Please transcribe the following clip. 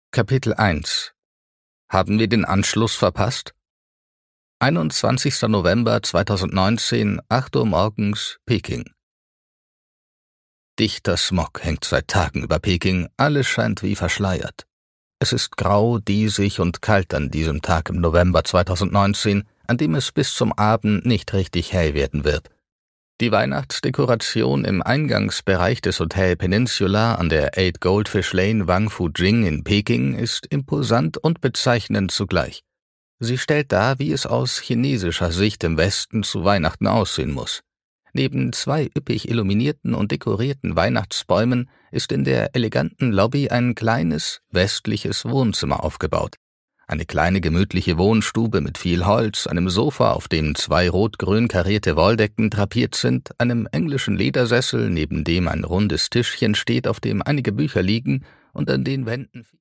Kapitel 1 Haben wir den Anschluss verpasst? 21. November 2019, 8 Uhr morgens, Peking. Dichter Smog hängt seit Tagen über Peking, alles scheint wie verschleiert. Es ist grau, diesig und kalt an diesem Tag im November 2019, an dem es bis zum Abend nicht richtig hell werden wird. Die Weihnachtsdekoration im Eingangsbereich des Hotel Peninsula an der 8 Goldfish Lane Wangfujing in Peking ist imposant und bezeichnend zugleich. Sie stellt dar, wie es aus chinesischer Sicht im Westen zu Weihnachten aussehen muss. Neben zwei üppig illuminierten und dekorierten Weihnachtsbäumen ist in der eleganten Lobby ein kleines, westliches Wohnzimmer aufgebaut. Eine kleine gemütliche Wohnstube mit viel Holz, einem Sofa, auf dem zwei rot-grün karierte Wolldecken drapiert sind, einem englischen Ledersessel, neben dem ein rundes Tischchen steht, auf dem einige Bücher liegen und an den Wänden